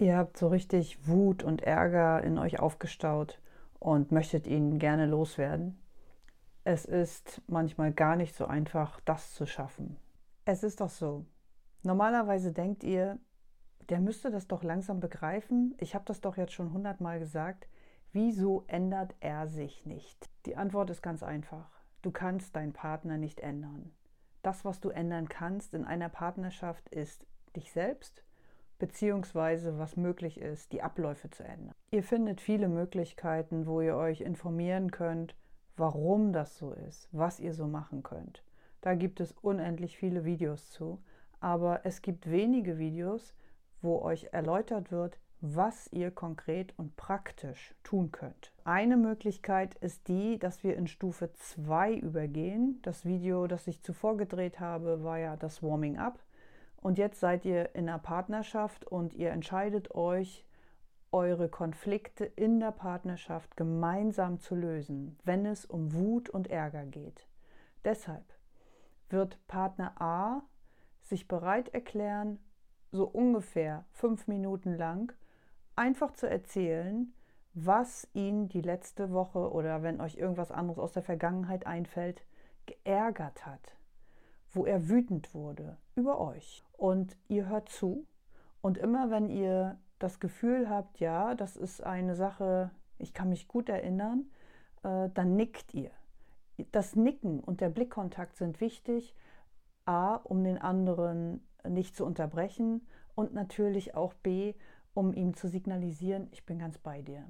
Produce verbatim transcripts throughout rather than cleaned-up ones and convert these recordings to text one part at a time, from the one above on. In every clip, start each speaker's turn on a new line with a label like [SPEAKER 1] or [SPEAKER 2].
[SPEAKER 1] Ihr habt so richtig Wut und Ärger in euch aufgestaut und möchtet ihn gerne loswerden. Es ist manchmal gar nicht so einfach, das zu schaffen. Es ist doch so. Normalerweise denkt ihr, der müsste das doch langsam begreifen. Ich habe das doch jetzt schon hundertmal gesagt. Wieso ändert er sich nicht? Die Antwort ist ganz einfach. Du kannst deinen Partner nicht ändern. Das, was du ändern kannst in einer Partnerschaft, ist dich selbst, beziehungsweise was möglich ist, die Abläufe zu ändern. Ihr findet viele Möglichkeiten, wo ihr euch informieren könnt, warum das so ist, was ihr so machen könnt. Da gibt es unendlich viele Videos zu, aber es gibt wenige Videos, wo euch erläutert wird, was ihr konkret und praktisch tun könnt. Eine Möglichkeit ist die, dass wir in Stufe zwei übergehen. Das Video, das ich zuvor gedreht habe, war ja das Warming Up. Und jetzt seid ihr in einer Partnerschaft und ihr entscheidet euch, eure Konflikte in der Partnerschaft gemeinsam zu lösen, wenn es um Wut und Ärger geht. Deshalb wird Partner A sich bereit erklären, so ungefähr fünf Minuten lang einfach zu erzählen, was ihn die letzte Woche oder wenn euch irgendwas anderes aus der Vergangenheit einfällt, geärgert hat, wo er wütend wurde über euch. Und ihr hört zu und immer wenn ihr das Gefühl habt, ja, das ist eine Sache, ich kann mich gut erinnern, äh, dann nickt ihr. Das Nicken und der Blickkontakt sind wichtig, a, um den anderen nicht zu unterbrechen und natürlich auch b, um ihm zu signalisieren, ich bin ganz bei dir.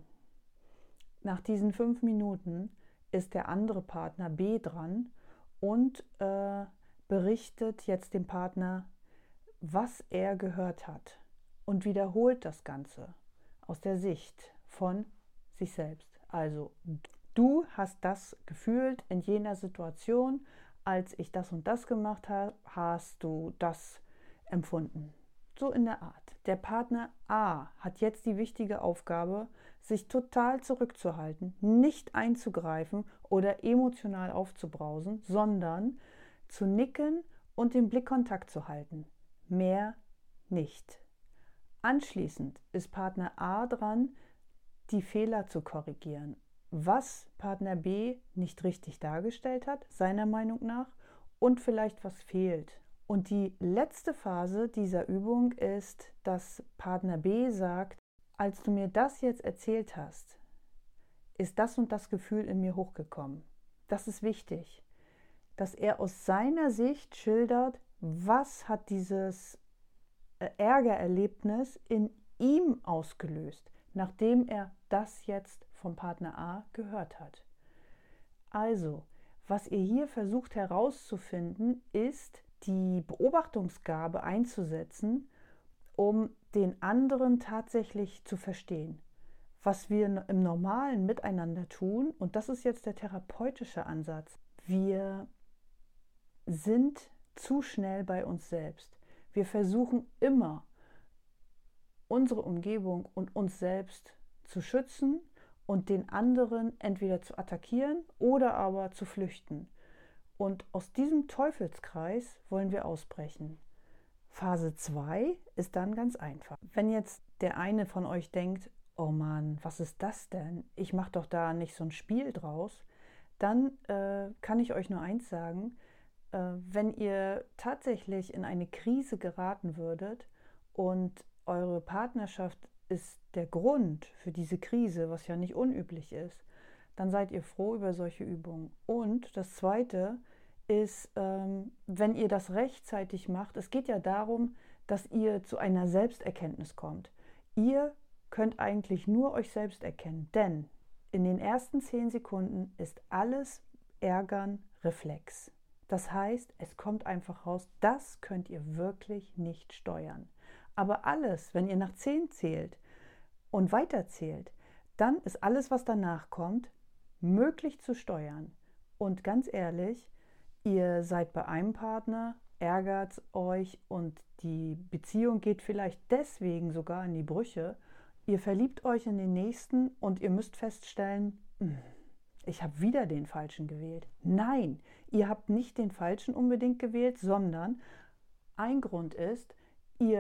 [SPEAKER 1] Nach diesen fünf Minuten ist der andere Partner B dran und äh, berichtet jetzt dem Partner, was er gehört hat und wiederholt das Ganze aus der Sicht von sich selbst. Also du hast das gefühlt in jener Situation, als ich das und das gemacht habe, hast du das empfunden. So in der Art. Der Partner A hat jetzt die wichtige Aufgabe, sich total zurückzuhalten, nicht einzugreifen oder emotional aufzubrausen, sondern zu nicken und den Blickkontakt zu halten. Mehr nicht. Anschließend ist Partner A dran, die Fehler zu korrigieren, was Partner B nicht richtig dargestellt hat, seiner Meinung nach, und vielleicht was fehlt. Und die letzte Phase dieser Übung ist, dass Partner B sagt, als du mir das jetzt erzählt hast, ist das und das Gefühl in mir hochgekommen. Das ist wichtig, dass er aus seiner Sicht schildert, was hat dieses Ärgererlebnis in ihm ausgelöst, nachdem er das jetzt vom Partner A gehört hat. Also, was ihr hier versucht herauszufinden, ist, die Beobachtungsgabe einzusetzen, um den anderen tatsächlich zu verstehen. Was wir im normalen Miteinander tun, und das ist jetzt der therapeutische Ansatz, wir sind zu schnell bei uns selbst. Wir versuchen immer, unsere Umgebung und uns selbst zu schützen und den anderen entweder zu attackieren oder aber zu flüchten. Und aus diesem Teufelskreis wollen wir ausbrechen. Phase zwei ist dann ganz einfach. Wenn jetzt der eine von euch denkt, oh Mann, was ist das denn? Ich mache doch da nicht so ein Spiel draus, dann äh, kann ich euch nur eins sagen, äh, wenn ihr tatsächlich in eine Krise geraten würdet und eure Partnerschaft ist der Grund für diese Krise, was ja nicht unüblich ist, dann seid ihr froh über solche Übungen. Und das Zweite ist, ähm, wenn ihr das rechtzeitig macht, es geht ja darum, dass ihr zu einer Selbsterkenntnis kommt. Ihr könnt eigentlich nur euch selbst erkennen, denn in den ersten zehn Sekunden ist alles Ärgern Reflex. Das heißt, es kommt einfach raus, das könnt ihr wirklich nicht steuern. Aber alles, wenn ihr nach zehn zählt und weiterzählt, dann ist alles, was danach kommt, möglich zu steuern. Und ganz ehrlich, ihr seid bei einem Partner, ärgert euch und die Beziehung geht vielleicht deswegen sogar in die Brüche. Ihr verliebt euch in den nächsten und ihr müsst feststellen, ich habe wieder den Falschen gewählt. Nein, ihr habt nicht den Falschen unbedingt gewählt, sondern ein Grund ist, ihr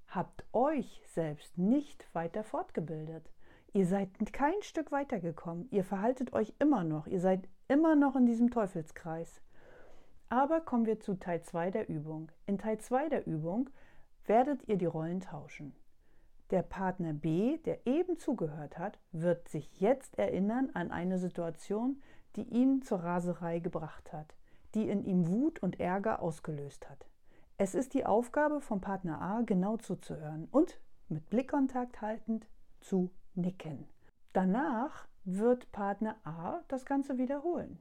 [SPEAKER 1] habt euch selbst nicht weiter fortgebildet. Ihr seid kein Stück weitergekommen. Ihr verhaltet euch immer noch. Ihr seid immer noch in diesem Teufelskreis. Aber kommen wir zu Teil zwei der Übung. In Teil zwei der Übung werdet ihr die Rollen tauschen. Der Partner B, der eben zugehört hat, wird sich jetzt erinnern an eine Situation, die ihn zur Raserei gebracht hat, die in ihm Wut und Ärger ausgelöst hat. Es ist die Aufgabe von Partner A, genau zuzuhören und mit Blickkontakt haltend zu nicken. Danach wird Partner A das Ganze wiederholen.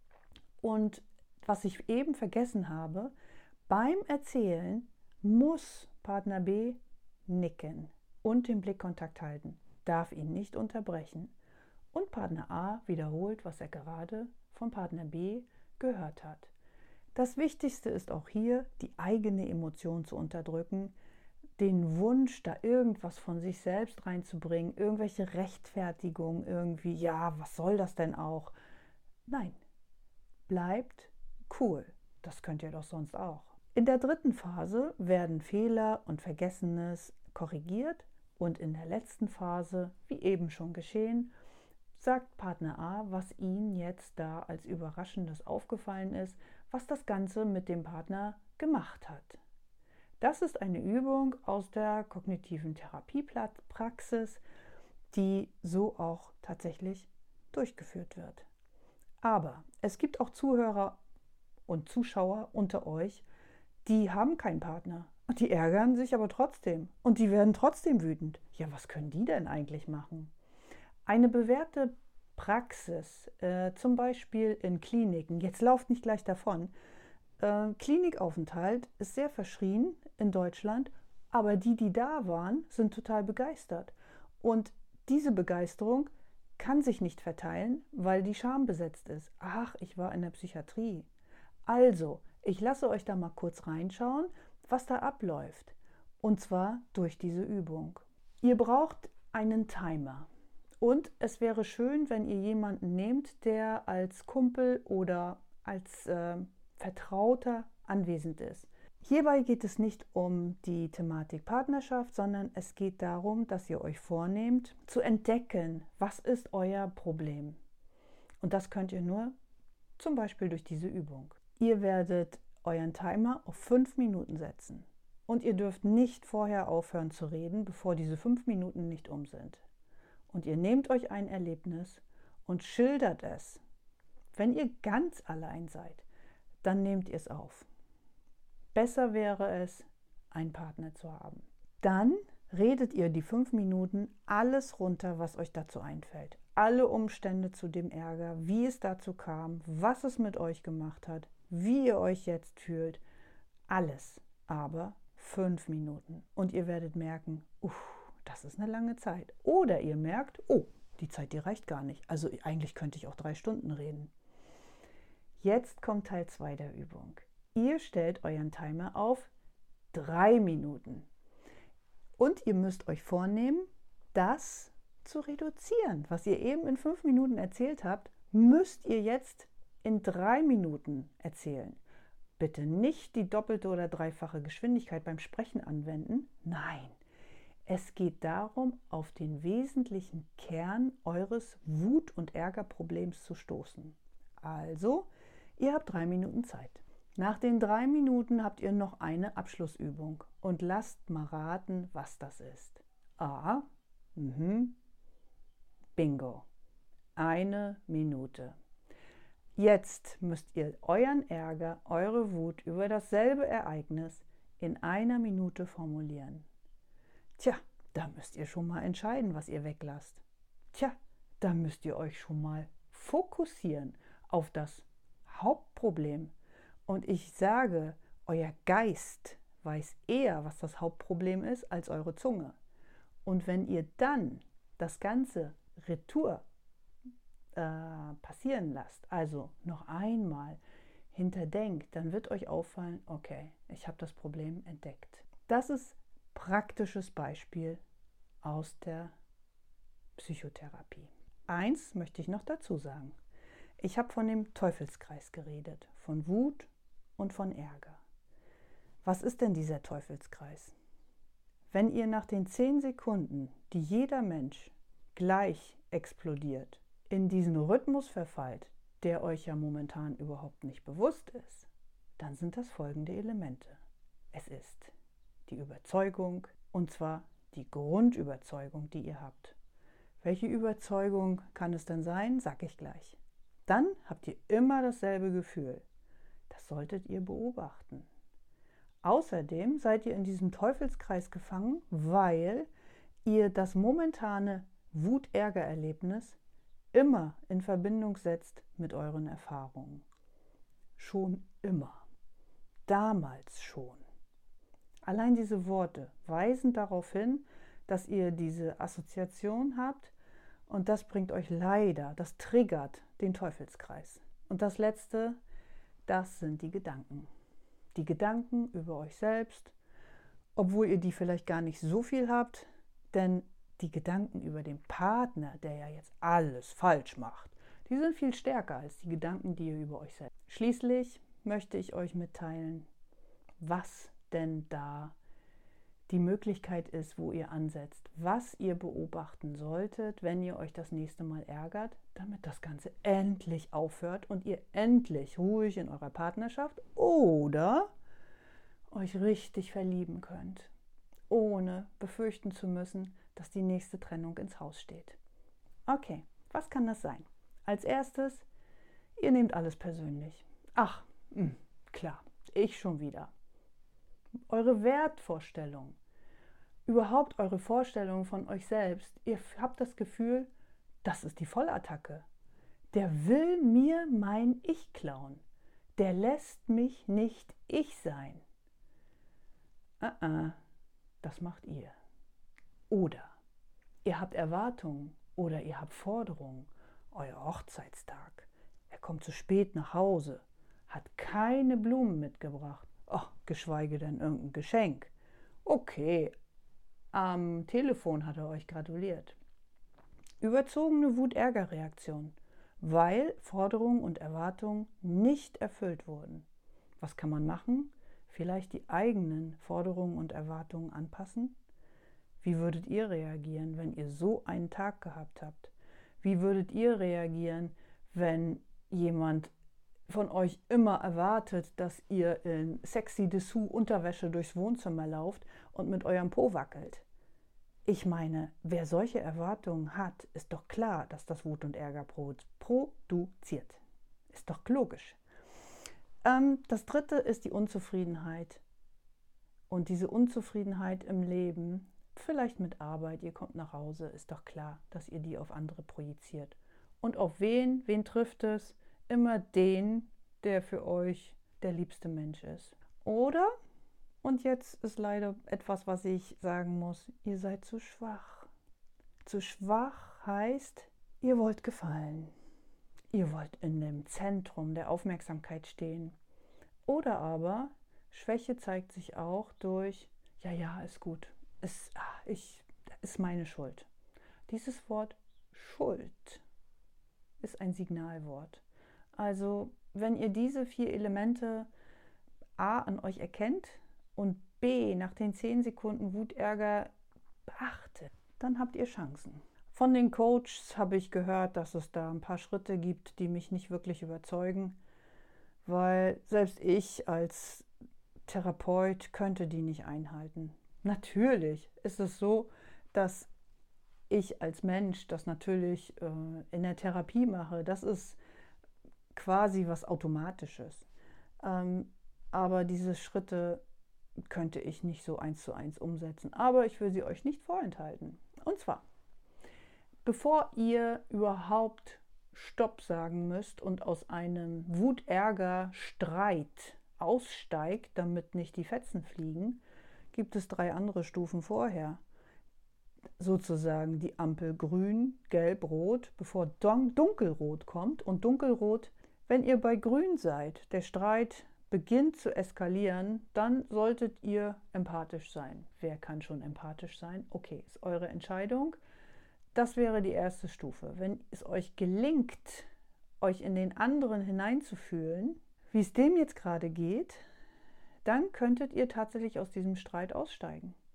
[SPEAKER 1] Und was ich eben vergessen habe, beim Erzählen muss Partner B nicken und den Blickkontakt halten, darf ihn nicht unterbrechen. Und Partner A wiederholt, was er gerade von Partner B gehört hat. Das Wichtigste ist auch hier, die eigene Emotion zu unterdrücken, den Wunsch, da irgendwas von sich selbst reinzubringen, irgendwelche Rechtfertigungen, irgendwie, ja, was soll das denn auch? Nein, bleibt cool. Das könnt ihr doch sonst auch. In der dritten Phase werden Fehler und Vergessenes korrigiert und in der letzten Phase, wie eben schon geschehen, sagt Partner A, was ihm jetzt da als Überraschendes aufgefallen ist, was das Ganze mit dem Partner gemacht hat. Das ist eine Übung aus der kognitiven Therapiepraxis, die so auch tatsächlich durchgeführt wird. Aber es gibt auch Zuhörer und Zuschauer unter euch, die haben keinen Partner. Und die ärgern sich aber trotzdem. Und die werden trotzdem wütend. Ja, was können die denn eigentlich machen? Eine bewährte Praxis, äh, zum Beispiel in Kliniken, jetzt lauft nicht gleich davon, äh, Klinikaufenthalt ist sehr verschrien in Deutschland, aber die, die da waren, sind total begeistert. Und diese Begeisterung kann sich nicht verteilen, weil die Scham besetzt ist. Ach, ich war in der Psychiatrie. Also, ich lasse euch da mal kurz reinschauen, was da abläuft. Und zwar durch diese Übung. Ihr braucht einen Timer. Und es wäre schön, wenn ihr jemanden nehmt, der als Kumpel oder als äh, Vertrauter anwesend ist. Hierbei geht es nicht um die Thematik Partnerschaft, sondern es geht darum, dass ihr euch vornehmt, zu entdecken, was ist euer Problem. Und das könnt ihr nur zum Beispiel durch diese Übung. Ihr werdet euren Timer auf fünf Minuten setzen. Und ihr dürft nicht vorher aufhören zu reden, bevor diese fünf Minuten nicht um sind. Und ihr nehmt euch ein Erlebnis und schildert es. Wenn ihr ganz allein seid, dann nehmt ihr es auf. Besser wäre es, einen Partner zu haben. Dann redet ihr die fünf Minuten alles runter, was euch dazu einfällt. Alle Umstände zu dem Ärger, wie es dazu kam, was es mit euch gemacht hat, wie ihr euch jetzt fühlt. Alles, aber fünf Minuten. Und ihr werdet merken, uff, das ist eine lange Zeit. Oder ihr merkt, oh, die Zeit, die reicht gar nicht. Also eigentlich könnte ich auch drei Stunden reden. Jetzt kommt Teil zwei der Übung. Ihr stellt euren Timer auf drei Minuten. Und ihr müsst euch vornehmen, das zu reduzieren. Was ihr eben in fünf Minuten erzählt habt, müsst ihr jetzt in drei Minuten erzählen. Bitte nicht die doppelte oder dreifache Geschwindigkeit beim Sprechen anwenden. Nein, es geht darum, auf den wesentlichen Kern eures Wut- und Ärgerproblems zu stoßen. Also, ihr habt drei Minuten Zeit. Nach den drei Minuten habt ihr noch eine Abschlussübung und lasst mal raten, was das ist. A, mhm, bingo, eine Minute. Jetzt müsst ihr euren Ärger, eure Wut über dasselbe Ereignis in einer Minute formulieren. Tja, da müsst ihr schon mal entscheiden, was ihr weglasst. Tja, da müsst ihr euch schon mal fokussieren auf das Hauptproblem. Und ich sage, euer Geist weiß eher, was das Hauptproblem ist, als eure Zunge. Und wenn ihr dann das Ganze retour äh, passieren lasst, also noch einmal hinterdenkt, dann wird euch auffallen, okay, ich habe das Problem entdeckt. Das ist praktisches Beispiel aus der Psychotherapie. Eins möchte ich noch dazu sagen. Ich habe von dem Teufelskreis geredet, von Wut und von Ärger. Was ist denn dieser Teufelskreis? Wenn ihr nach den zehn Sekunden, die jeder Mensch gleich explodiert, in diesen Rhythmus verfallt, der euch ja momentan überhaupt nicht bewusst ist, dann sind das folgende Elemente. Es ist die Überzeugung, und zwar die Grundüberzeugung, die ihr habt. Welche Überzeugung kann es denn sein? Sag ich gleich. Dann habt ihr immer dasselbe Gefühl. Das solltet ihr beobachten. Außerdem seid ihr in diesem Teufelskreis gefangen, weil ihr das momentane Wut-Ärger-Erlebnis immer in Verbindung setzt mit euren Erfahrungen. Schon immer. Damals schon. Allein diese Worte weisen darauf hin, dass ihr diese Assoziation habt und das bringt euch leider, das triggert den Teufelskreis. Und das Letzte, das sind die Gedanken. Die Gedanken über euch selbst, obwohl ihr die vielleicht gar nicht so viel habt, denn die Gedanken über den Partner, der ja jetzt alles falsch macht, die sind viel stärker als die Gedanken, die ihr über euch selbst habt. Schließlich möchte ich euch mitteilen, was denn da die Möglichkeit ist, wo ihr ansetzt, was ihr beobachten solltet, wenn ihr euch das nächste Mal ärgert, damit das Ganze endlich aufhört und ihr endlich ruhig in eurer Partnerschaft oder euch richtig verlieben könnt, ohne befürchten zu müssen, dass die nächste Trennung ins Haus steht. Okay, was kann das sein? Als erstes, ihr nehmt alles persönlich. Ach, mh, klar, ich schon wieder. Eure Wertvorstellung, überhaupt eure Vorstellung von euch selbst, ihr habt das Gefühl, das ist die Vollattacke. Der will mir mein Ich klauen. Der lässt mich nicht ich sein. Uh-uh, das macht ihr. Oder ihr habt Erwartungen oder ihr habt Forderungen. Euer Hochzeitstag. Er kommt zu spät nach Hause, hat keine Blumen mitgebracht. Ach, geschweige denn irgendein Geschenk. Okay, am Telefon hat er euch gratuliert. Überzogene Wut-Ärger-Reaktion, weil Forderungen und Erwartungen nicht erfüllt wurden. Was kann man machen? Vielleicht die eigenen Forderungen und Erwartungen anpassen? Wie würdet ihr reagieren, wenn ihr so einen Tag gehabt habt? Wie würdet ihr reagieren, wenn jemand von euch immer erwartet, dass ihr in sexy Dessous Unterwäsche durchs Wohnzimmer lauft und mit eurem Po wackelt? Ich meine, wer solche Erwartungen hat, ist doch klar, dass das Wut und Ärger produziert. Ist doch logisch. Ähm, das dritte ist die Unzufriedenheit. Und diese Unzufriedenheit im Leben, vielleicht mit Arbeit, ihr kommt nach Hause, ist doch klar, dass ihr die auf andere projiziert. Und auf wen? Wen trifft es? Immer den, der für euch der liebste Mensch ist. Oder, und jetzt ist leider etwas, was ich sagen muss, ihr seid zu schwach. Zu schwach heißt, ihr wollt gefallen. Ihr wollt in dem Zentrum der Aufmerksamkeit stehen. Oder aber, Schwäche zeigt sich auch durch, ja, ja, ist gut, ist, ach, ich, ist meine Schuld. Dieses Wort Schuld ist ein Signalwort. Also, wenn ihr diese vier Elemente A an euch erkennt und B nach den zehn Sekunden Wut-Ärger beachtet, dann habt ihr Chancen. Von den Coaches habe ich gehört, dass es da ein paar Schritte gibt, die mich nicht wirklich überzeugen, weil selbst ich als Therapeut könnte die nicht einhalten. Natürlich ist es so, dass ich als Mensch das natürlich äh, in der Therapie mache. Das ist quasi was Automatisches. Ähm, aber diese Schritte könnte ich nicht so eins zu eins umsetzen. Aber ich will sie euch nicht vorenthalten. Und zwar, bevor ihr überhaupt Stopp sagen müsst und aus einem Wut-Ärger-Streit aussteigt, damit nicht die Fetzen fliegen, gibt es drei andere Stufen vorher. Sozusagen die Ampel grün, gelb, rot, bevor dunkelrot kommt. Und dunkelrot, wenn ihr bei grün seid, der Streit beginnt zu eskalieren, dann solltet ihr empathisch sein. Wer kann schon empathisch sein? Okay, ist eure Entscheidung. Das wäre die erste Stufe. Wenn es euch gelingt, euch in den anderen hineinzufühlen, wie es dem jetzt gerade geht, dann könntet ihr tatsächlich aus diesem Streit aussteigen.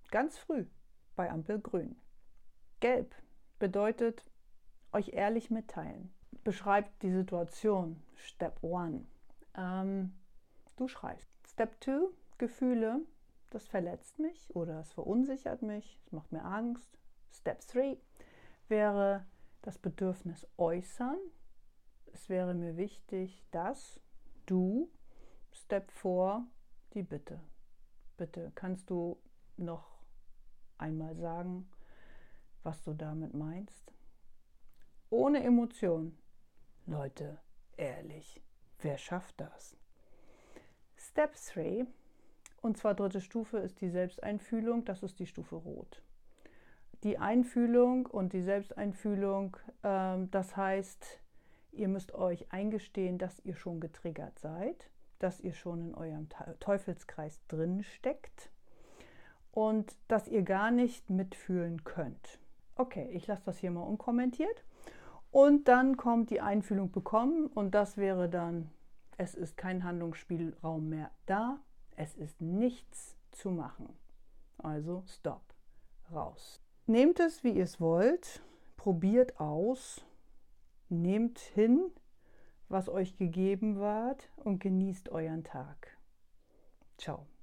[SPEAKER 1] Ganz früh bei Ampel grün. Gelb bedeutet euch ehrlich mitteilen. Beschreibt die Situation. Step one. Ähm, du schreibst. Step two. Gefühle. Das verletzt mich oder es verunsichert mich. Es macht mir Angst. Step three wäre das Bedürfnis äußern. Es wäre mir wichtig, dass du. Step four. Die Bitte. Bitte, kannst du noch einmal sagen, was du damit meinst? Ohne Emotion. Leute, ehrlich, wer schafft das? Step three, und zwar dritte Stufe, ist die Selbsteinfühlung. Das ist die Stufe Rot. Die Einfühlung und die Selbsteinfühlung, ähm, das heißt, ihr müsst euch eingestehen, dass ihr schon getriggert seid, dass ihr schon in eurem Teufelskreis drin steckt und dass ihr gar nicht mitfühlen könnt. Okay, ich lasse das hier mal unkommentiert. Und dann kommt die Einfühlung bekommen und das wäre dann, es ist kein Handlungsspielraum mehr da, es ist nichts zu machen. Also stopp, raus. Nehmt es, wie ihr es wollt, probiert aus, nehmt hin, was euch gegeben wird und genießt euren Tag. Ciao.